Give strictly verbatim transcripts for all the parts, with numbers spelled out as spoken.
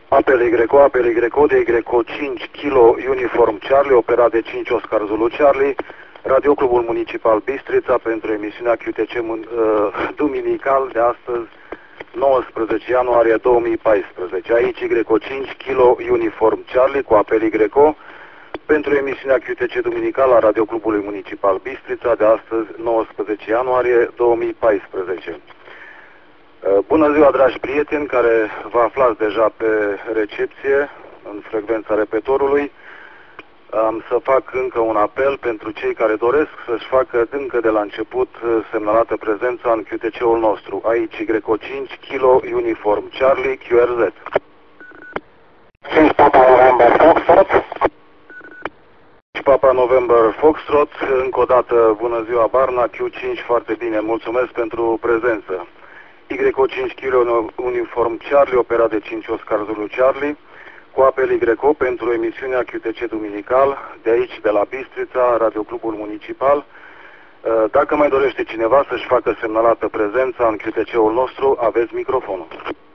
Apel Y, Apel Y, de Y cinci Kilo Uniform Charlie, operat de cinci Oscar Zulu Charlie, Radioclubul Municipal Bistrița pentru emisiunea Q T C uh, duminical de astăzi, nouăsprezece ianuarie două mii paisprezece. Aici Y cinci Kilo Uniform Charlie cu apel Y pentru emisiunea Q T C duminical a Radioclubului Municipal Bistrița de astăzi, nouăsprezece ianuarie două mii paisprezece. Bună ziua, dragi prieteni care vă aflați deja pe recepție în frecvența repetorului. Am să fac încă un apel pentru cei care doresc să-și facă încă de la început semnalată prezența în Q T C-ul nostru. Aici Y cinci Kilo Uniform Charlie Q R Z. cinci Papa November Foxtrot. Papa November Foxtrot, încă o dată bună ziua Barna, Q cinci, foarte bine, mulțumesc pentru prezență. Y cinci Kilo Uniform Charlie, operat de cinci Oscar Zulu Charlie, cu apel Y pentru emisiunea Q T C duminical, de aici, de la Bistrița, Radioclubul Municipal. Dacă mai dorește cineva să-și facă semnalată prezența în Q T C-ul nostru, aveți microfonul.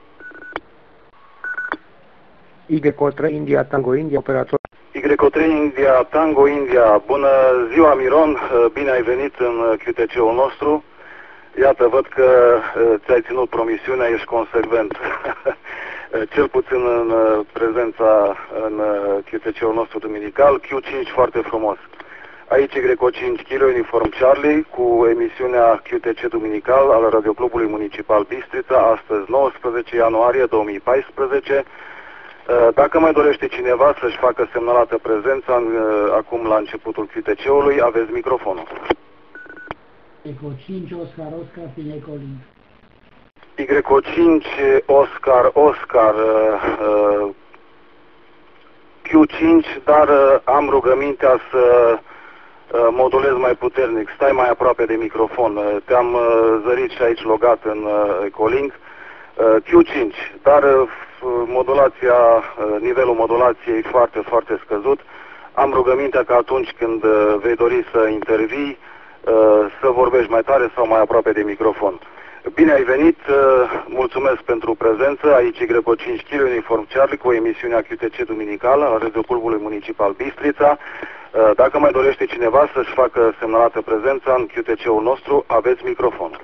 Y trei India Tango India, operator. Y trei India Tango India, bună ziua Miron, bine ai venit în Q T C-ul nostru. Iată, văd că ți-ai ținut promisiunea, ești consecvent. Cel puțin în prezența în Q T C-ul nostru duminical. Q cinci, foarte frumos. Aici Y cinci Kilo Uniform Charlie cu emisiunea Q T C duminical al Radioclubului Municipal Bistrița, astăzi nouăsprezece ianuarie două mii paisprezece. Dacă mai dorește cineva să-și facă semnalată prezența în, acum la începutul Q T C-ului, aveți microfonul. Eco cinci Oscar Oscar Pinecolin. Y cinci Oscar Oscar uh, Q cinci, dar uh, am rugămintea să uh, modulez mai puternic. Stai mai aproape de microfon. Uh, Te-am uh, zărit și aici logat în uh, Ecolink. Uh, Q cinci, dar uh, modulația, uh, nivelul modulației e foarte, foarte scăzut. Am rugămintea că atunci când uh, vei dori să intervii, să vorbești mai tare sau mai aproape de microfon. Bine ai venit, mulțumesc pentru prezență, aici Y cinci Kilo Uniform Charlie cu emisiunea Q T C duminicală a Radioclubului Municipal Bistrița. Dacă mai dorește cineva să-și facă semnalată prezența în Q T C-ul nostru, aveți microfon.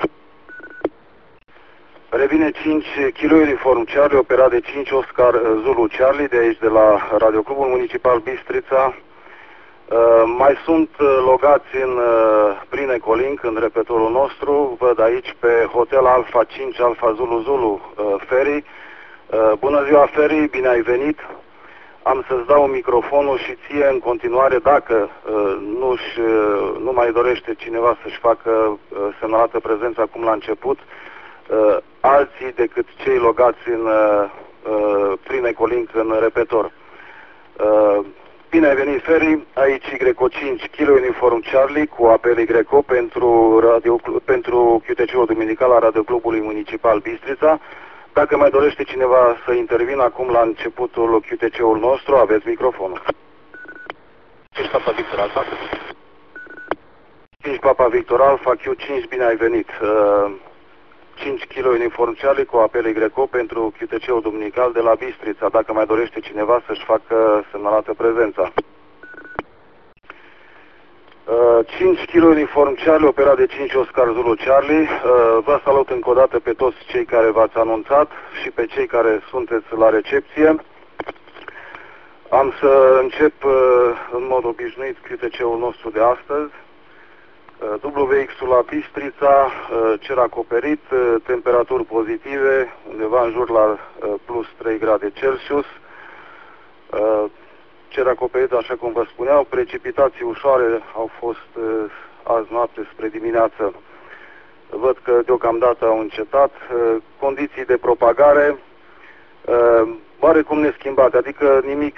Revine cinci Kilo Uniform Charlie, operat de cinci Oscar Zulu Charlie, de aici de la Radioclubul Municipal Bistrița. Uh, mai sunt uh, logați în, uh, prin Ecolink, în repetorul nostru, văd aici pe Hotel Alfa cinci Alfa Zulu Zulu uh, Ferry. Uh, bună ziua Ferry, bine ai venit. Am să-ți dau microfonul și ție în continuare, dacă uh, nu-și, uh, nu mai dorește cineva să-și facă uh, semnalată prezența acum la început, uh, alții decât cei logați în, uh, uh, prin Ecolink în repetor. Uh, Bine ai venit, Ferry, aici Y cinci Kilo Uniform Charlie cu apel Y pentru, radio, pentru Q T C-ul duminical al Radioclubului Municipal Bistrița. Dacă mai dorește cineva să intervină acum la începutul Q T C-ul nostru, aveți microfonul. cinci Papa Victor Alfa. cinci Papa Victor Alfa, Q cinci, bine ai venit. Uh, cinci Kilo Uniform Charlie cu apel Y pentru Q T C-ul duminical de la Bistrița, dacă mai dorește cineva să-și facă semnalată prezența. Uh, cinci Kilo Uniform Charlie, operat de cinci Oscar Zulu Charlie. Uh, vă salut încă o dată pe toți cei care v-ați anunțat și pe cei care sunteți la recepție. Am să încep uh, în mod obișnuit Q T C-ul nostru de astăzi. W X-ul la Bistrița, cer acoperit, temperaturi pozitive, undeva în jur la plus trei grade Celsius. Cer acoperit, așa cum vă spuneau, precipitații ușoare au fost azi noapte spre dimineață. Văd că deocamdată au încetat. Condiții de propagare oarecum neschimbate, adică nimic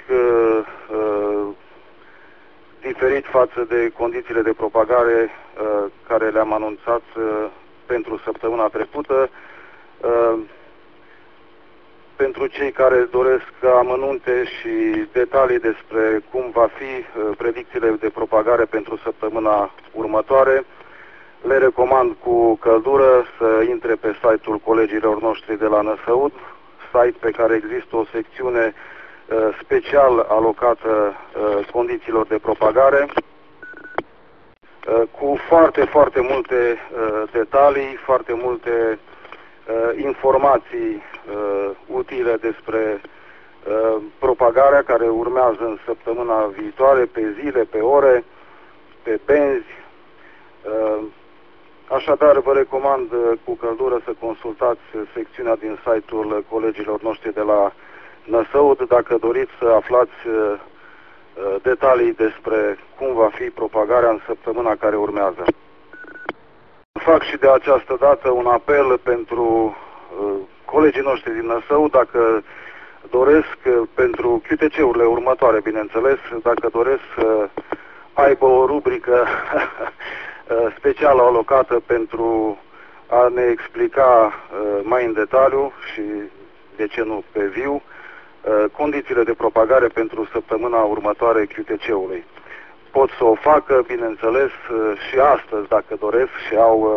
diferit față de condițiile de propagare uh, care le-am anunțat uh, pentru săptămâna trecută. Uh, pentru cei care doresc amănunte și detalii despre cum va fi uh, predicțiile de propagare pentru săptămâna următoare, le recomand cu căldură să intre pe site-ul colegilor noștri de la Năsăud, site pe care există o secțiune uh, special alocată uh, condițiilor de propagare, uh, cu foarte, foarte multe uh, detalii, foarte multe uh, informații uh, utile despre uh, propagarea care urmează în săptămâna viitoare, pe zile, pe ore, pe benzi. Uh, Așadar, vă recomand cu căldură să consultați secțiunea din site-ul colegilor noștri de la Năsăud dacă doriți să aflați detalii despre cum va fi propagarea în săptămâna care urmează. Fac și de această dată un apel pentru colegii noștri din Năsăud, dacă doresc, pentru Q T C-urile următoare, bineînțeles, dacă doresc să aibă o rubrică specială alocată pentru a ne explica mai în detaliu și, de ce nu, pe viu, condițiile de propagare pentru săptămâna următoare Q T C-ului. Pot să o facă, bineînțeles, și astăzi, dacă doresc, și au,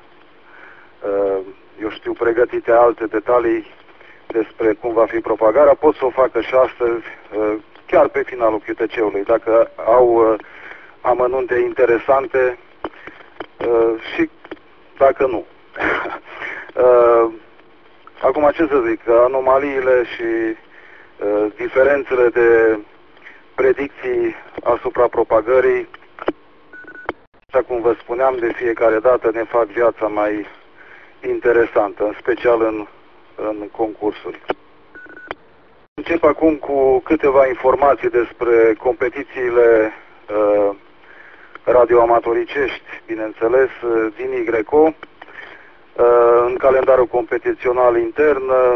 eu știu, pregătite alte detalii despre cum va fi propagarea, pot să o facă și astăzi, chiar pe finalul Q T C-ului, dacă au amănunte interesante și dacă nu. Acum, ce să zic, anomaliile și diferențele de predicții asupra propagării, așa cum vă spuneam, de fiecare dată ne fac viața mai interesantă, în special în, în concursuri. Încep acum cu câteva informații despre competițiile uh, radioamatoricești, bineînțeles, din Y R C O. Uh, în calendarul competițional intern, uh,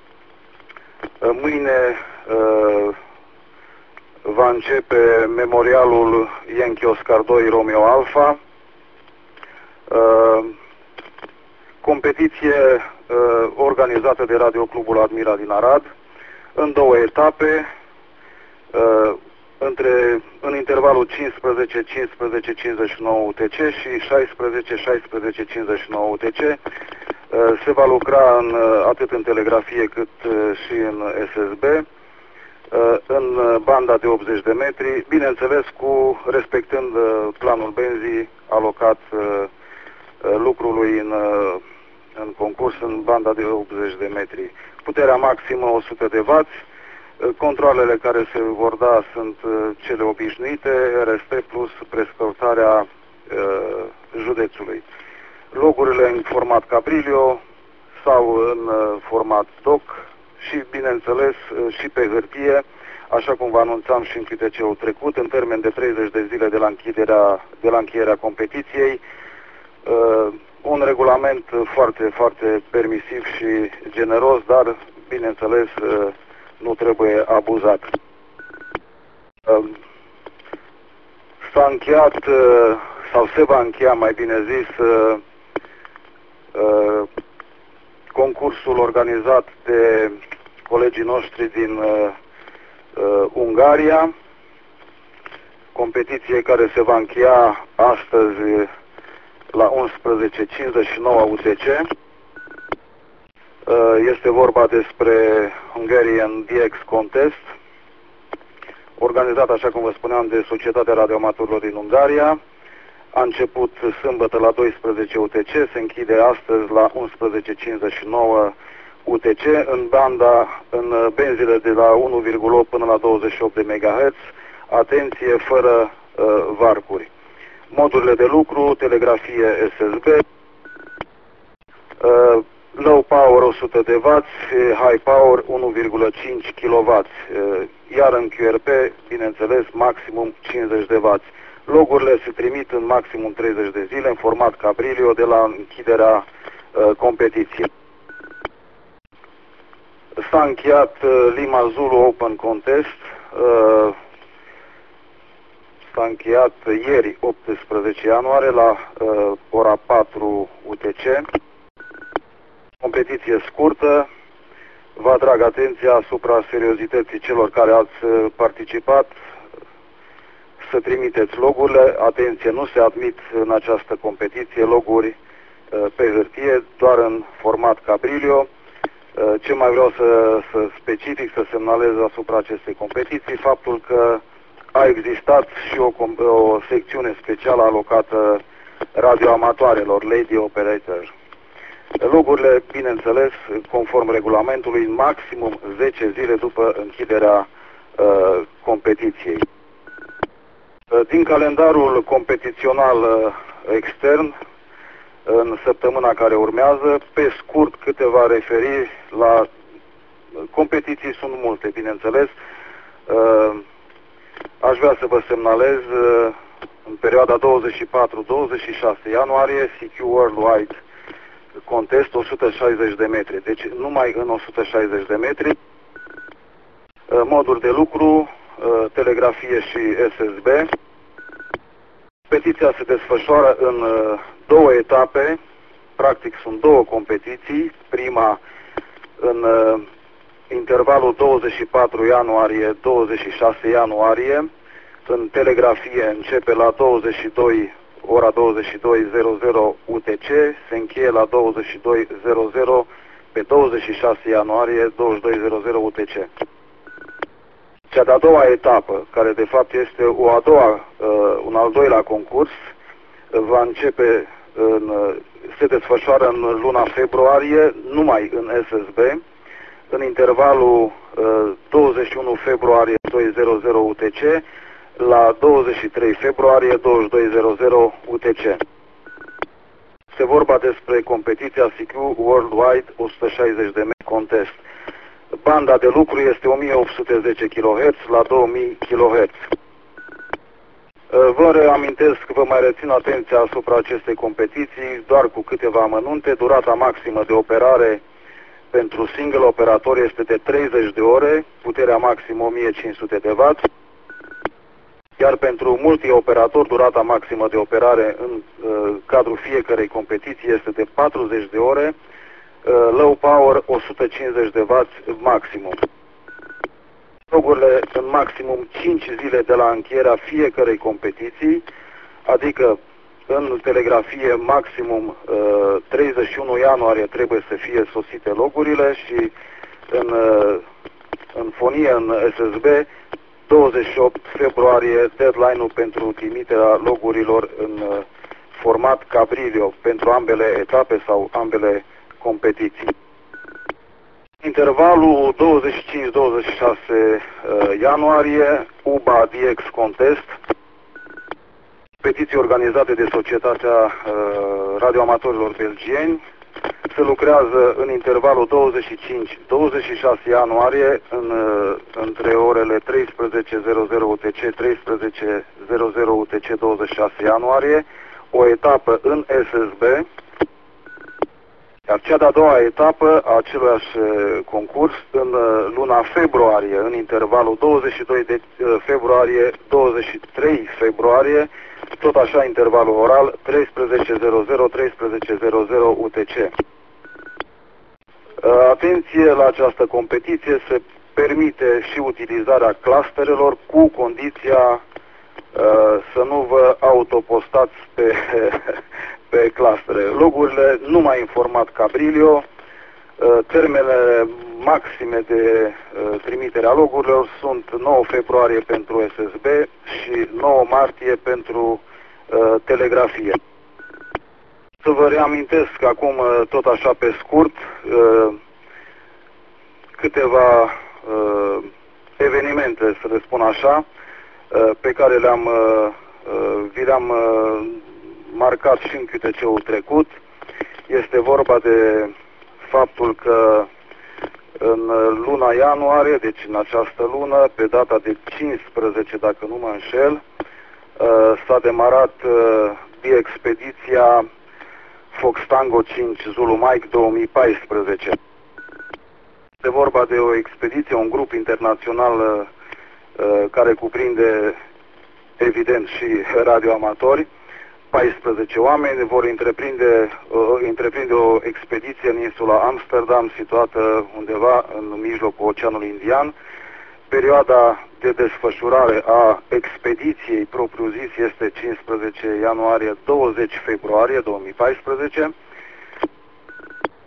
mâine uh, va începe memorialul Yankee Oscar doi Romeo Alpha, uh, competiție uh, organizată de Radioclubul Admira din Arad, în două etape, uh, între, în intervalul cincisprezece cincisprezece cincizeci și nouă U T C și șaisprezece șaisprezece cincizeci și nouă U T C. Uh, se va lucra în, atât în telegrafie cât uh, și în S S B, uh, în banda de optzeci de metri, bineînțeles cu respectând uh, planul benzii alocat uh, lucrului în, uh, în concurs în banda de optzeci de metri. Puterea maximă o sută de wați. Controlele care se vor da sunt cele obișnuite, R S T plus prescăutarea uh, județului. Logurile în format Caprilio sau în uh, format doc și, bineînțeles, uh, și pe hârtie, așa cum vă anunțam și în Q T C-ul trecut, în termen de treizeci de zile de la închiderea, de la încheierea competiției. Uh, un regulament foarte, foarte permisiv și generos, dar, bineînțeles, uh, nu trebuie abuzat. S-a încheiat, sau se va încheia, mai bine zis, concursul organizat de colegii noștri din Ungaria, competiție care se va încheia astăzi la unsprezece cincizeci și nouă U T C. Este vorba despre Hungarian D X Contest, organizat, așa cum vă spuneam, de Societatea Radioamatorilor din Ungaria. A început sâmbătă la doisprezece U T C, se închide astăzi la unsprezece cincizeci și nouă U T C, în banda, în benzile de la unu virgulă opt până la douăzeci și opt de megahertz, atenție, fără uh, varcuri. Modurile de lucru, telegrafie S S B, uh, low power o sută de wați, high power unu virgulă cinci kilowați, iar în Q R P, bineînțeles, maximum cincizeci de wați. Logurile se trimit în maximum treizeci de zile în format Cabrilio de la închiderea uh, competiției. S-a încheiat uh, Lima Zulu Open Contest, uh, s-a încheiat ieri, optsprezece ianuarie, la uh, ora patru U T C. Competiție scurtă, vă atrag atenția asupra seriozității celor care ați participat, să trimiteți logurile. Atenție, nu se admit în această competiție loguri pe hârtie, doar în format Cabrilio. Ce mai vreau să, să specific, să semnalez asupra acestei competiții, faptul că a existat și o, o secțiune specială alocată radioamatoarelor, Lady Operator. Logurile, bineînțeles, conform regulamentului, în maximum zece zile după închiderea uh, competiției. Uh, din calendarul competițional uh, extern, în săptămâna care urmează, pe scurt câteva referiri la competiții, sunt multe, bineînțeles. Uh, aș vrea să vă semnalez uh, în perioada douăzeci și patru douăzeci și șase ianuarie C Q Worldwide Contest o sută șaizeci de metri, deci numai în o sută șaizeci de metri. Uh, moduri de lucru, uh, telegrafie și S S B. Competiția se desfășoară în uh, două etape, practic sunt două competiții, prima în uh, intervalul douăzeci și patru ianuarie douăzeci și șase ianuarie, în telegrafie începe la douăzeci și doi, ora douăzeci și doi U T C, se încheie la douăzeci și doi pe douăzeci și șase ianuarie douăzeci și doi U T C. Cea de-a doua etapă, care de fapt este o a doua, uh, un al doilea concurs, va începe, în, se desfășoară în luna februarie, numai în S S B, în intervalul uh, douăzeci și unu februarie douăzeci U T C la douăzeci și trei februarie douăzeci și doi U T C. Este vorba despre competiția C Q Worldwide o sută șaizeci de metri Contest. Banda de lucru este o mie opt sute zece kilohertz la două mii kilohertz. Vă reamintesc, vă mai rețin atenția asupra acestei competiții, doar cu câteva amănunte. Durata maximă de operare pentru single operator este de treizeci de ore, puterea maximă o mie cinci sute de watt, iar pentru multi-operator durata maximă de operare în uh, cadrul fiecărei competiții este de patruzeci de ore, uh, low power o sută cincizeci de watt maximum. Logurile în maximum cinci zile de la încheierea fiecărei competiții, adică în telegrafie maximum uh, treizeci și unu ianuarie trebuie să fie sosite logurile și în, uh, în fonie, în S S B, douăzeci și opt februarie deadline-ul pentru trimiterea logurilor în uh, format Cabrillo pentru ambele etape sau ambele competiții. Intervalul douăzeci și cinci douăzeci și șase uh, ianuarie, U B A D X Contest, competiții organizate de Societatea uh, Radioamatorilor Belgieni. Se lucrează în intervalul douăzeci și cinci douăzeci și șase ianuarie, în, uh, între orele treisprezece U T C treisprezece U T C douăzeci și șase ianuarie, o etapă în S S B. Iar cea de-a doua etapă a aceluiași concurs în luna februarie, în intervalul douăzeci și doi de februarie douăzeci și trei februarie, tot așa intervalul oral treisprezece treisprezece U T C. Atenție la această competiție, se permite și utilizarea clusterelor cu condiția să nu vă autopostați pe pe clastere. Logurile numai în format Cabrillo, termenele maxime de trimitere a logurilor sunt nouă februarie pentru S S B și nouă martie pentru telegrafie. Să vă reamintesc acum, tot așa pe scurt, câteva evenimente, să le spun așa, pe care le-am vi le-am marcat și în Q T C-ul trecut. Este vorba de faptul că în luna ianuarie, deci în această lună, pe data de cincisprezece, dacă nu mă înșel, s-a demarat expediția Fox Tango cinci Zulu Mike două mii paisprezece. Este vorba de o expediție, un grup internațional care cuprinde evident și radioamatori. paisprezece oameni vor întreprinde, uh, întreprinde o expediție în insula Amsterdam, situată undeva în mijlocul Oceanului Indian. Perioada de desfășurare a expediției propriu-zis este cincisprezece ianuarie douăzeci februarie două mii paisprezece.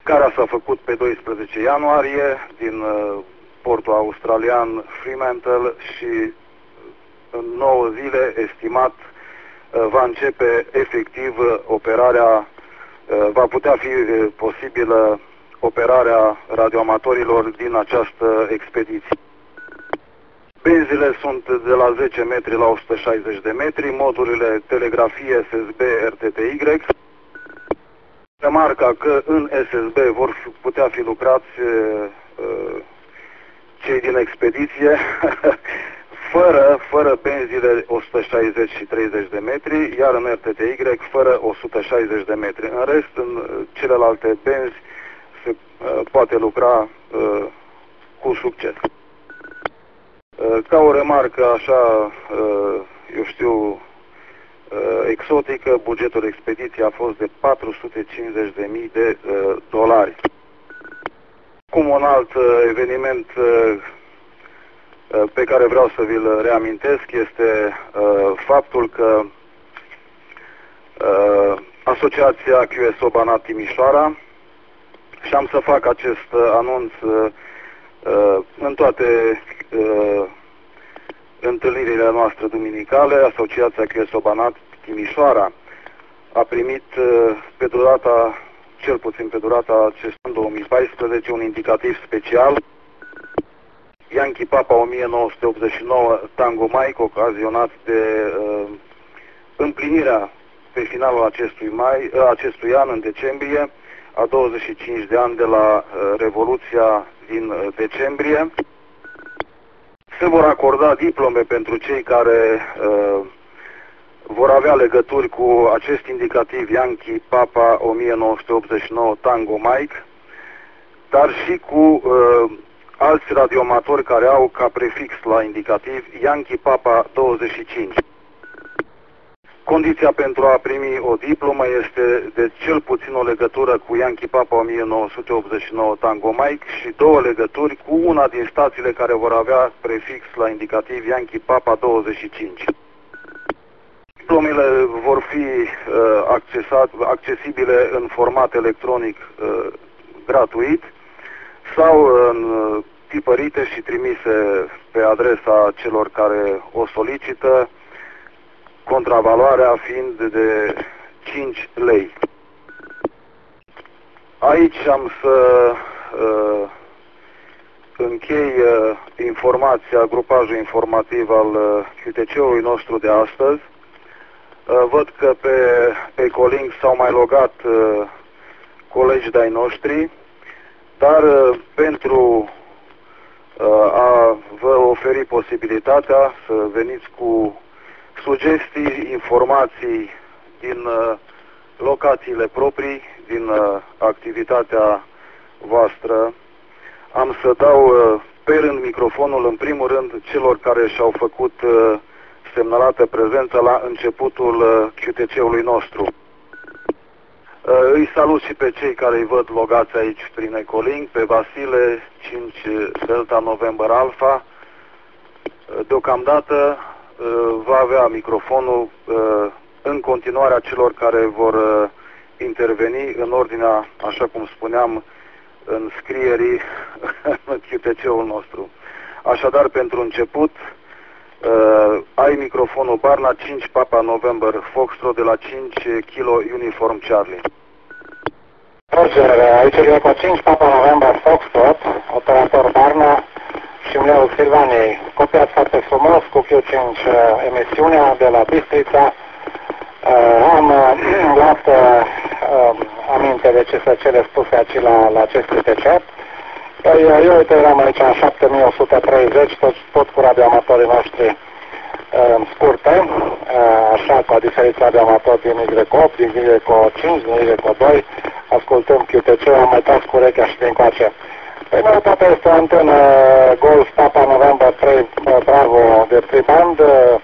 care s-a făcut pe doisprezece ianuarie din portul australian Fremantle și în nouă zile, estimat, va începe efectiv operarea, va putea fi posibilă operarea radioamatorilor din această expediție. Benzile sunt de la zece metri la o sută șaizeci de metri, modurile telegrafie S S B R T T Y. Remarca că în S S B vor fi, putea fi lucrați uh, cei din expediție fără, fără benzile o sută șaizeci și treizeci de metri, iar în R T T Y fără o sută șaizeci de metri. În rest, în celelalte benzi se uh, poate lucra uh, cu succes. Uh, ca o remarcă așa, uh, eu știu, exotică, bugetul expediției a fost de patru sute cincizeci de mii de uh, dolari. Cum un alt uh, eveniment uh, pe care vreau să vi-l reamintesc este uh, faptul că uh, Asociația Q S O Banat Timișoara, și am să fac acest uh, anunț uh, uh, în toate uh, întâlnirile noastre duminicale, Asociația Q S O Banat Timișoara a primit pe durata, cel puțin pe durata acestui an două mii paisprezece, un indicativ special Yankee Papa o mie nouă sute optzeci și nouă Tango Mike, ocazionat de uh, împlinirea pe finalul acestui, mai, uh, acestui an, în decembrie, a douăzeci și cinci de ani de la uh, Revoluția din uh, decembrie. Se vor acorda diplome pentru cei care uh, vor avea legături cu acest indicativ Yankee Papa o mie nouă sute optzeci și nouă Tango Mike, dar și cu uh, alți radioamatori care au ca prefix la indicativ Yankee Papa douăzeci și cinci. Condiția pentru a primi o diplomă este de cel puțin o legătură cu Yankee Papa o mie nouă sute optzeci și nouă Tango Mike și două legături cu una din stațiile care vor avea prefix la indicativ Yankee Papa douăzeci și cinci. Diplomele vor fi uh, accesat, accesibile în format electronic uh, gratuit sau în uh, tipărite și trimise pe adresa celor care o solicită, contravaloarea fiind de cinci lei. Aici am să uh, închei uh, informația, grupajul informativ al uh, Q T C-ului nostru de astăzi. Uh, văd că pe Ecolink s-au mai logat uh, colegi de-ai noștri, dar uh, pentru uh, a vă oferi posibilitatea să veniți cu sugestii, informații din uh, locațiile proprii, din uh, activitatea voastră, am să dau uh, pe rând microfonul, în primul rând, celor care și-au făcut uh, semnalată prezența la începutul uh, Q T C-ului nostru. Uh, îi salut și pe cei care îi văd logați aici prin Ecolink, pe Vasile, cinci Delta November Alpha. Uh, deocamdată uh, va avea microfonul uh, în continuarea celor care vor uh, interveni în ordinea, așa cum spuneam, în scrierii în Q T C-ul nostru. Așadar, pentru început, uh, ai microfonul Barna cinci Papa November Foxtrot de la cinci Kilo Uniform Charlie. Roger, aici e cu cinci Papa November Foxtrot, operator Barna și Mleu Silvaniei. Copiați foarte frumos cu Q cinci uh, emisiunea de la Bistrița. Uh, am uh, luat uh, uh, aminte de ce să cele spuse aici la, la acest Q T C. Păi, eu uite, eram aici în șapte mii o sută treizeci, tot, tot cu radioamatorii noștri uh, scurte, uh, așa, cu diferiți radioamatori din Y opt, din Y cinci, din Y doi, ascultăm Q T C, am mai tras cu urechea și din coace. Păi, nouătatea este o antenă Golf Papa November trei Bravo de triband, uh,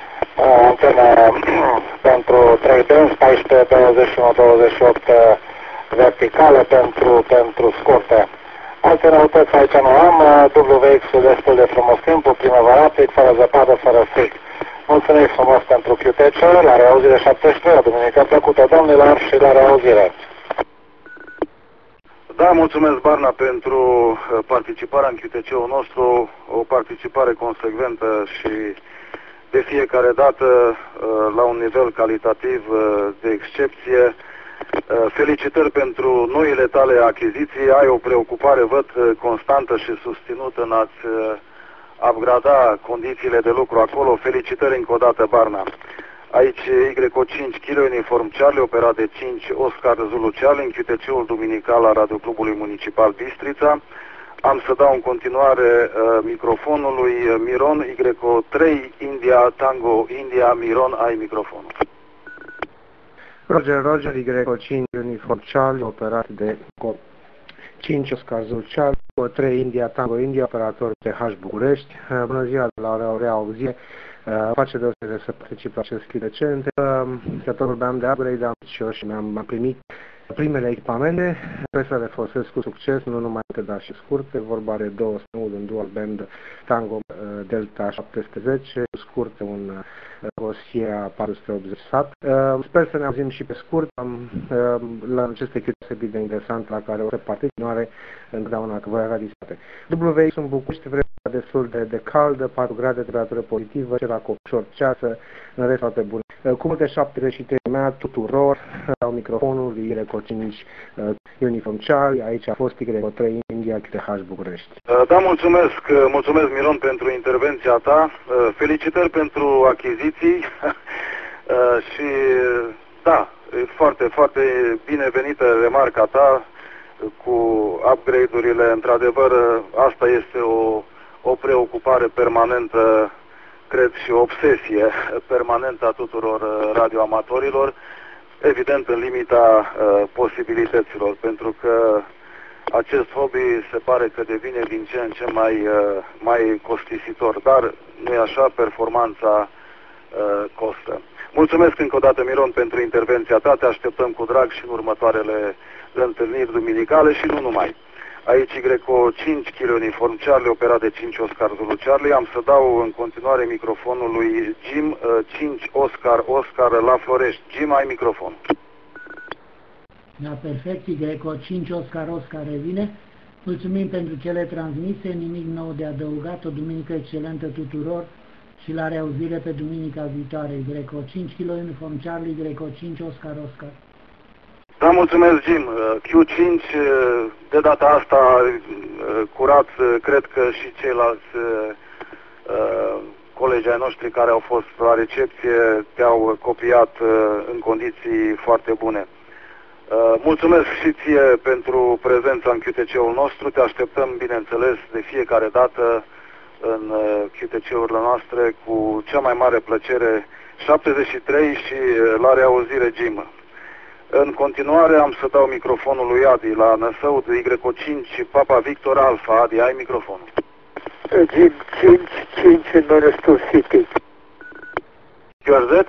antenă pentru trei benzi, paisprezece, douăzeci și unu, douăzeci și opt verticale pentru, pentru scurte. Alte noutăți aici nu am, W X-ul destul de frumos timpul, primăvaratic, fără zăpadă, fără frig. Mulțumim frumos pentru Q T C, la reauzire șaptesprezece, duminică plăcută domnilor și la reauzire. Da, mulțumesc, Barna, pentru participarea în Q T C-ul nostru, o participare consecventă și de fiecare dată la un nivel calitativ de excepție. Felicitări pentru noile tale achiziții, ai o preocupare, văd, constantă și susținută în a-ți upgrada condițiile de lucru acolo. Felicitări încă o dată, Barna. Aici Y O cinci Kilo Uniform Charlie, operat de cinci Oscar Zulu Charlie, în Q T C-ul duminical al Radioclubului Municipal Bistrița. Am să dau în continuare uh, microfonul lui Miron, Y O trei India Tango India. Miron, ai microfonul. Roger, Roger, Y O cinci Uniform Charlie, operat de cinci Oscar Zulu Charlie, Y O trei India Tango India, operator T H București. Uh, bună ziua, la o rea auzie. Uh, face deosebire să particip la acest clip recent. Uh, că tot vorbeam de upgrade, am și eu și mi-am primit primele echipamente. Sper să le folosesc cu succes, nu numai câte, dar și scurte. Vorba de două snowul, un dual band Tango uh, Delta șapte sute zece, scurte un uh, Gosia patru sute optzeci sat. Uh, sper să ne auzim și pe scurt. Um, uh, la aceste clip deosebit de interesant la care o să participare întotdeauna că voi avea disate. W X în București, vremea destul de, de caldă, patru grade, temperatură pozitivă, cel cu ușor ceasă, în rest foarte bun. Uh, cu multe șaptezeci și trei mea tuturor, au microfonul Y O cinci uh, Uniform Charlie, aici a fost Y O trei India T H București. Uh, da, mulțumesc, uh, mulțumesc Miron pentru intervenția ta, uh, felicitări pentru achiziții uh, și da, foarte, foarte binevenită remarca ta cu upgrade-urile, într-adevăr asta este o, o preocupare permanentă, cred, și o obsesie permanentă a tuturor radioamatorilor, evident în limita uh, posibilităților, pentru că acest hobby se pare că devine din ce în ce mai, uh, mai costisitor, dar nu e așa, performanța uh, costă. Mulțumesc încă o dată, Miron, pentru intervenția ta, te așteptăm cu drag și în următoarele întâlniri duminicale și nu numai. Aici Y O cinci Kilo Uniform Charlie, operat de cinci Oscar Zulu Charlie. Am să dau în continuare microfonul lui Jim, cinci Oscar Oscar la Florești. Jim, ai microfon. Da, perfect, Y O cinci Oscar Oscar revine. Mulțumim pentru cele transmise, nimic nou de adăugat, o duminică excelentă tuturor și la reauzire pe duminica viitoare. Y O cinci Kilo Uniform Charlie, Y O cinci Oscar Oscar. Da, mulțumesc, Jim. Q cinci, de data asta, curat, cred că și ceilalți colegi ai noștri care au fost la recepție te-au copiat în condiții foarte bune. Mulțumesc și ție pentru prezența în Q T C-ul nostru. Te așteptăm, bineînțeles, de fiecare dată în Q T C-urile noastre cu cea mai mare plăcere. șaptezeci și trei și la reauzire, Jim. În continuare am să dau microfonul lui Adi la Năsăud, Y O cinci Papa Victor Alpha. Adi, ai microfonul. Jim cinci cinci în Năsăud City. Q R Z?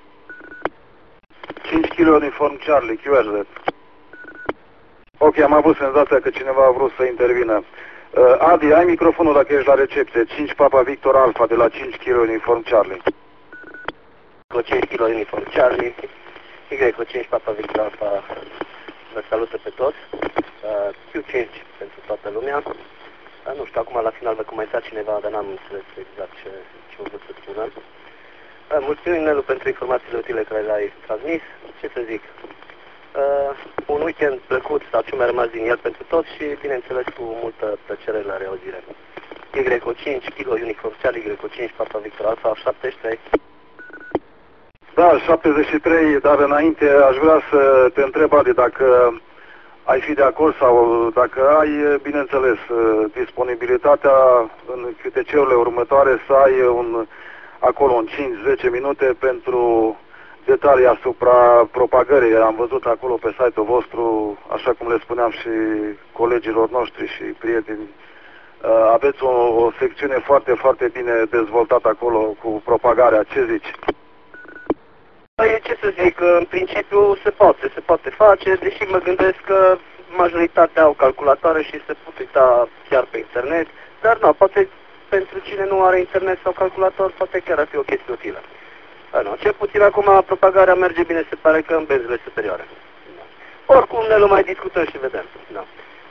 cinci Kilo Uniform Charlie, Q R Z. Ok, am avut senzația că cineva a vrut să intervină. Uh, Adi, ai microfonul dacă ești la recepție. cinci Papa Victor Alpha de la cinci Kilo Uniform Charlie. Cu cinci Kilo Uniform Charlie. Y O cinci Papa Victor Alpha vă salută pe toți. Uh, Q cinci pentru toată lumea. Uh, nu știu, acum la final vă comentat cineva, dar n-am înțeles exact ce, ce vă să spună. Uh, mulțumim, Nelu, pentru informațiile utile care le-ai transmis. Ce să zic? Uh, un weekend plăcut sau ce mi-a rămas din el pentru toți și, bineînțeles, cu multă plăcere la reauzire. Y O cinci Kilo Uniform Charlie, Y O cinci Papa Victor Alpha șaptezeci și trei. Da, șaptezeci și trei, dar înainte aș vrea să te întreb, Adi, dacă ai fi de acord sau dacă ai, bineînțeles, disponibilitatea în Q T C-urile următoare să ai un, acolo un cinci zece minute pentru detalii asupra propagării. Am văzut acolo pe site-ul vostru, așa cum le spuneam și colegilor noștri și prieteni, aveți o, o secțiune foarte, foarte bine dezvoltată acolo cu propagarea. Ce zici? Ce să zic, în principiu se poate, se poate face, deși mă gândesc că majoritatea au calculatoare și se pot uita chiar pe internet, dar nu, poate pentru cine nu are internet sau calculator, poate chiar ar fi o chestie utilă. Nu, cel puțin acum propagarea merge bine, se pare că în benzile superioare. Da. Oricum ne mai discutăm și vedem. Da.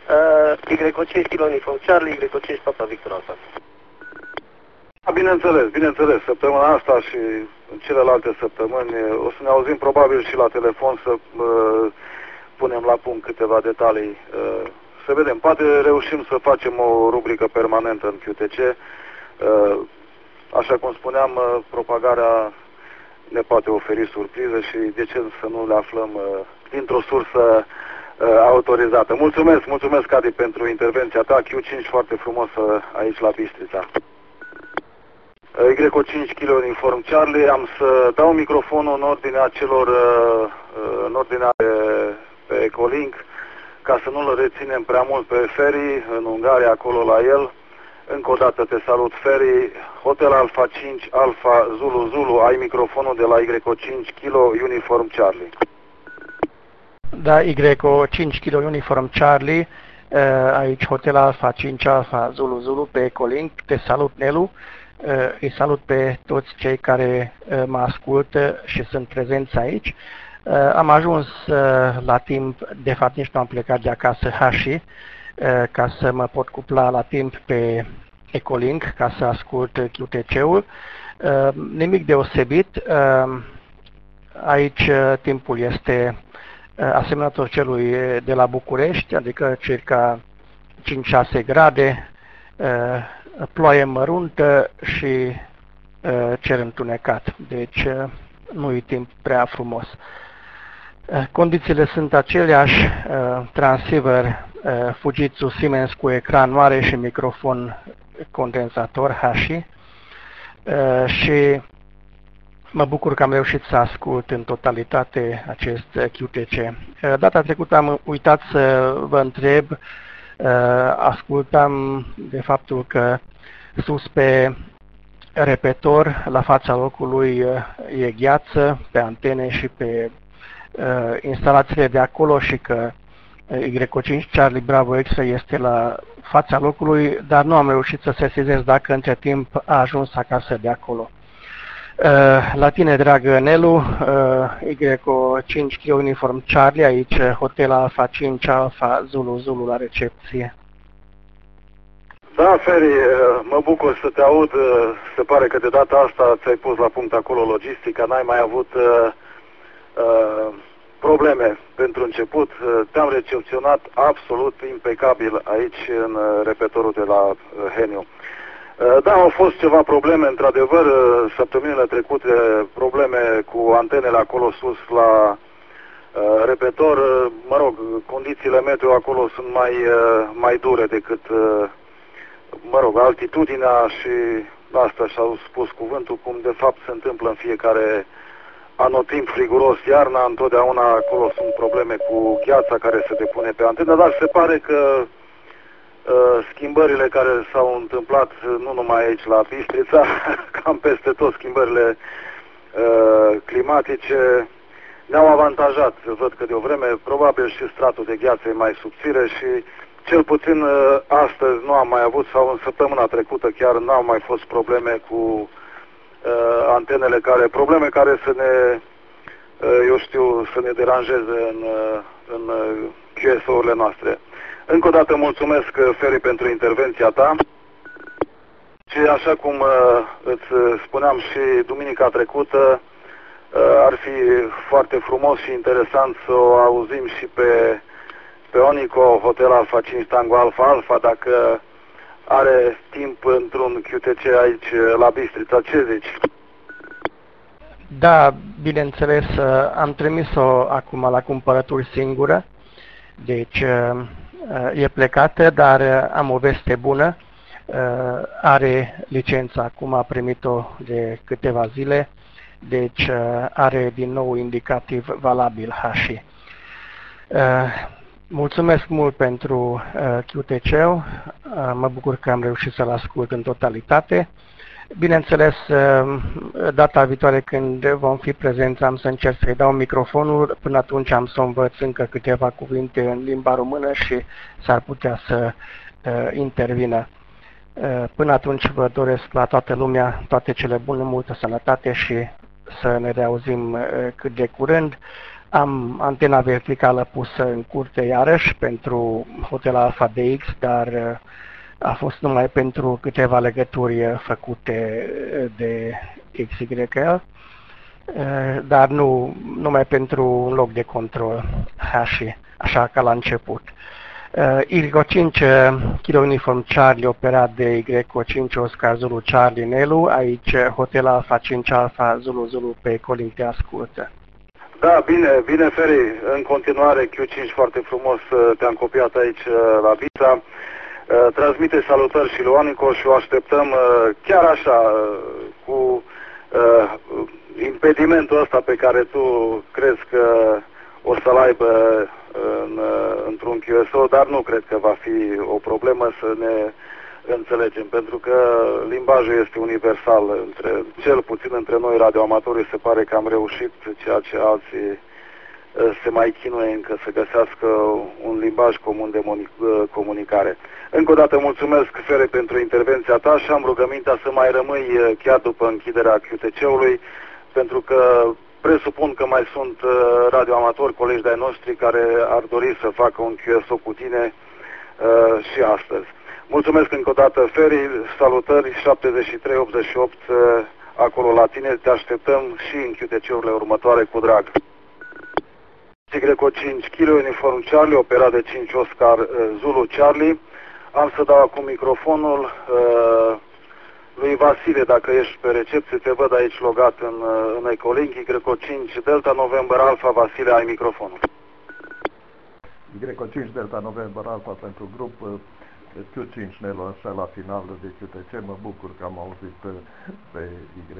Y O cinci Kilo Uniform Charlie, Y O cinci Papa Victor Alpha. Bineînțeles, bineînțeles, săptămâna asta și în celelalte săptămâni o să ne auzim probabil și la telefon să uh, punem la punct câteva detalii. Uh, să vedem, poate reușim să facem o rubrică permanentă în Q T C. Uh, așa cum spuneam, uh, propagarea ne poate oferi surprize și de ce să nu le aflăm uh, dintr-o sursă uh, autorizată. Mulțumesc, mulțumesc, Adi, pentru intervenția ta. Q cinci foarte frumos uh, aici la Bistrița. Y O cinci Kilo Uniform Charlie, am să dau microfonul în ordinea celor, în ordinea pe, pe Ecolink, ca să nu-l reținem prea mult pe Ferry, în Ungaria, acolo la el. Încă o dată te salut, Ferry. Hotel Alpha cinci, Alpha Zulu Zulu, ai microfonul de la Y O cinci Kilo Uniform Charlie. Da, Y O cinci Kilo Uniform Charlie, aici Hotel Alpha cinci, Alpha Zulu Zulu pe Ecolink. Te salut, Nelu. Îi salut pe toți cei care mă ascultă și sunt prezenți aici. Am ajuns la timp, de fapt nici nu am plecat de acasă, Hashi, ca să mă pot cupla la timp pe Ecolink, ca să ascult Q T C-ul. Nimic deosebit, aici timpul este asemănător celui de la București, adică circa cinci șase grade, ploaie măruntă și uh, cer întunecat, deci uh, nu e timp prea frumos. Uh, condițiile sunt aceleași, uh, transceiver uh, Fujitsu Siemens cu ecran mare și microfon condensator Hashi uh, și mă bucur că am reușit să ascult în totalitate acest Q T C. Uh, data trecută am uitat să vă întreb. Uh, ascultam de faptul că sus pe repetor, la fața locului, uh, e gheață pe antene și pe uh, instalațiile de acolo și că Y O cinci Charlie Bravo X-ray este la fața locului, dar nu am reușit să sesizez dacă între timp a ajuns acasă de acolo. Uh, la tine, dragă Nelu, uh, Y O cinci Kilo Uniform Charlie, aici Hotel Alpha cinci Alpha Zulu Zulu la recepție. Da, Ferry, mă bucur să te aud. Se pare că de data asta ți-ai pus la punct acolo logistica, n-ai mai avut uh, uh, probleme pentru început. Te-am recepționat absolut impecabil aici în repetorul de la uh, Heniu. Da, au fost ceva probleme, într-adevăr, săptămânile trecute, probleme cu antenele acolo sus la uh, repetor. Mă rog, condițiile meteo acolo sunt mai, uh, mai dure decât, uh, mă rog, altitudinea și asta și-au spus cuvântul, cum de fapt se întâmplă în fiecare anotimp friguros. Iarna, întotdeauna acolo sunt probleme cu gheața care se depune pe antenă, dar se pare că Uh, schimbările care s-au întâmplat nu numai aici la Bistrița, cam peste tot schimbările uh, climatice ne-au avantajat. Văd că de o vreme probabil și stratul de gheață e mai subțire și cel puțin uh, astăzi nu am mai avut, sau în săptămâna trecută chiar n-au mai fost probleme cu uh, antenele care, probleme care să ne, uh, eu știu, să ne deranjeze în, uh, în uh, Q S O-urile noastre. Încă o dată mulțumesc, Ferry, pentru intervenția ta și așa cum uh, îți spuneam și duminica trecută, uh, ar fi foarte frumos și interesant să o auzim și pe, pe Onico, Hotel Alpha cinci Tango Alpha Alpha, dacă are timp într-un Q T C aici la Bistrița. Ce zici? Da, bineînțeles, am trimis-o acum la cumpărături singură, deci uh, e plecată, dar am o veste bună, are licența, acum a primit-o de câteva zile, deci are din nou indicativ valabil Hashi. Mulțumesc mult pentru Q T C-ul, mă bucur că am reușit să-l ascult în totalitate. Bineînțeles, data viitoare când vom fi prezenți am să încerc să-i dau microfonul, până atunci am să învăț încă câteva cuvinte în limba română și s-ar putea să uh, intervină. Uh, până atunci vă doresc la toată lumea toate cele bune, multă sănătate și să ne reauzim uh, cât de curând. Am antena verticală pusă în curte iarăși pentru Hotel Alpha D X, dar uh, a fost numai pentru câteva legături făcute de X Y L, dar nu numai pentru un loc de control hashi, așa ca la început. Y cinci Kilo Uniform Charlie operat de Y cinci Oscar Zulu Charlie Nelu, aici Hotel Alpha cinci Alpha Zulu Zulu pe Colin te ascultă. Da, bine, bine Feri, în continuare Q cinci foarte frumos, te-am copiat aici la Vita. Transmite salutări și lui Anico și o așteptăm chiar așa cu impedimentul ăsta pe care tu crezi că o să-l aibă în, într-un Q S O, dar nu cred că va fi o problemă, să ne înțelegem, pentru că limbajul este universal, între, cel puțin între noi radioamatorii se pare că am reușit, ceea ce alții se mai chinuie încă să găsească un limbaj comun de comunicare. Încă o dată mulțumesc, Fere, pentru intervenția ta și am rugămintea să mai rămâi chiar după închiderea Q T C-ului, pentru că presupun că mai sunt radioamatori, colegi de-ai noștri, care ar dori să facă un Q S O cu tine uh, și astăzi. Mulțumesc încă o dată, Feri, salutări, șaptezeci și trei optzeci și opt uh, acolo la tine, te așteptăm și în Q T C-urile următoare cu drag. Y cinci Kilo Uniform Charlie, operat de cinci Oscar uh, Zulu Charlie. Am să dau acum microfonul uh, lui Vasile, dacă ești pe recepție, te văd aici logat în, uh, în Ecolink, Y cinci Delta November Alpha, Vasile, ai microfonul. Y cinci Delta November Alpha pentru grup, uh, Q cinci Nelo așa la final de Q T C, mă bucur că am auzit uh, pe Y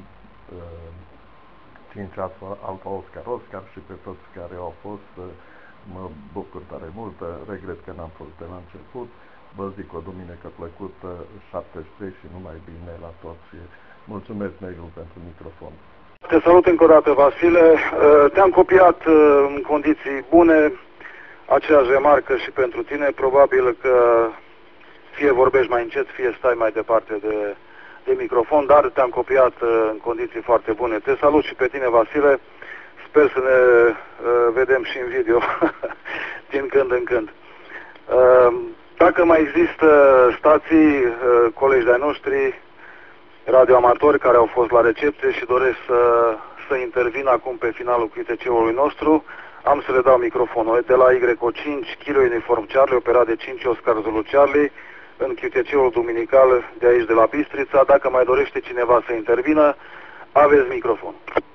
cinci Alpha, Alpha Oscar Oscar și pe toți care au fost, uh, mă bucur tare mult, uh, regret că n-am fost de la început. Vă zic o duminică plăcută, șaptezeci și trei și numai bine la toți. Mulțumesc, Negru, pentru microfon. Te salut încă o dată, Vasile. Te-am copiat în condiții bune, aceeași remarcă și pentru tine. Probabil că fie vorbești mai încet, fie stai mai departe de, de microfon, dar te-am copiat în condiții foarte bune. Te salut și pe tine, Vasile. Sper să ne vedem și în video, din când în când. Dacă mai există stații, colegi de-ai noștri, radioamatori care au fost la recepție și doresc să, să intervină acum pe finalul Q T C-ului nostru, am să le dau microfonul. De la Y cinci Kilo Uniform Charlie, operat de cinci Oscar Zulu Charlie, în Q T C-ul duminical de aici de la Bistrița. Dacă mai dorește cineva să intervină, aveți microfon.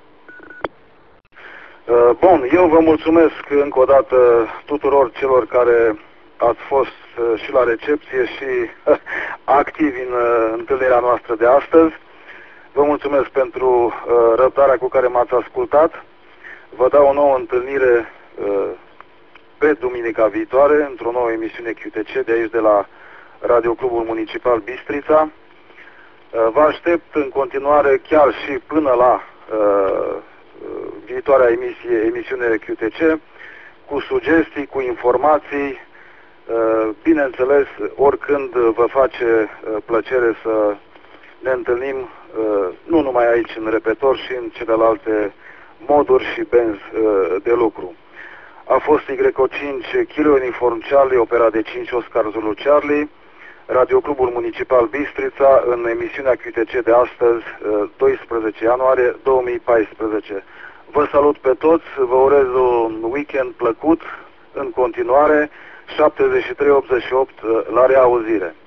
Bun, eu vă mulțumesc încă o dată tuturor celor care ați fost și la recepție și activi în întâlnirea noastră de astăzi. Vă mulțumesc pentru răbdarea cu care m-ați ascultat. Vă dau o nouă întâlnire pe duminica viitoare, într-o nouă emisiune Q T C de aici de la Radio Clubul Municipal Bistrița. Vă aștept în continuare chiar și până la viitoarea emisie, emisiune Q T C, cu sugestii, cu informații. Bineînțeles, oricând vă face plăcere să ne întâlnim, nu numai aici în repetor, și în celelalte moduri și benzi de lucru. A fost Y cinci Kilo Uniform Charlie, operat de cinci Oscar Zulu Charlie, Radio Clubul Municipal Bistrița, în emisiunea Q T C de astăzi, doisprezece ianuarie două mii paisprezece. Vă salut pe toți, vă urez un weekend plăcut în continuare. șaptezeci și trei optzeci și opt, la reauzire.